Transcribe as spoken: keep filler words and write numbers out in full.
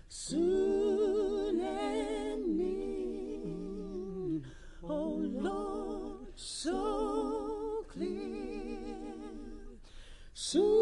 soon and near, oh Lord, so clear. Soon